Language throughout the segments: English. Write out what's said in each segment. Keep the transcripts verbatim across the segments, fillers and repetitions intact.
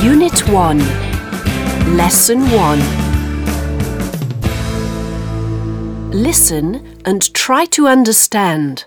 Unit one, Lesson one. Listen and try to understand.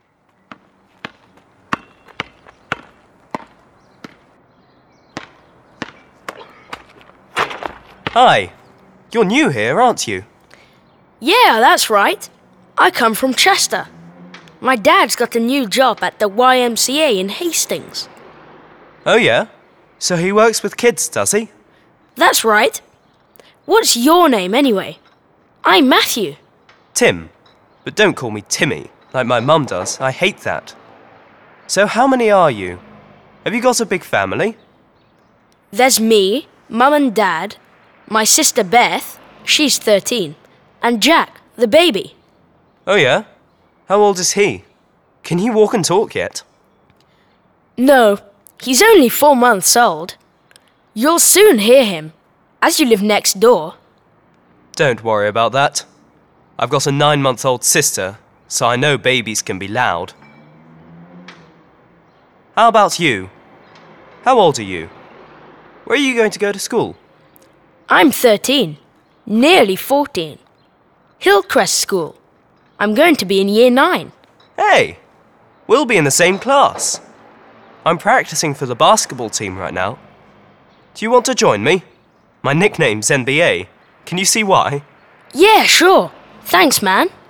Hi, you're new here, aren't you? Yeah, that's right. I come from Chester. My dad's got a new job at the Y M C A in Hastings. Oh yeah? So he works with kids, does he? That's right. What's your name anyway? I'm Matthew. Tim. But don't call me Timmy, like my mum does. I hate that. So how many are you? Have you got a big family? There's me, Mum and Dad, my sister Beth, she's thirteen, and Jack, the baby. Oh yeah? How old is he? Can he walk and talk yet? No, he's only four months old. You'll soon hear him, as you live next door. Don't worry about that. I've got a nine-month-old sister, so I know babies can be loud. How about you? How old are you? Where are you going to go to school? I'm thirteen, nearly fourteen. Hillcrest School. I'm going to be in year nine. Hey, we'll be in the same class. I'm practicing for the basketball team right now. Do you want to join me? My nickname's N B A. Can you see why? Yeah, sure. Thanks, man.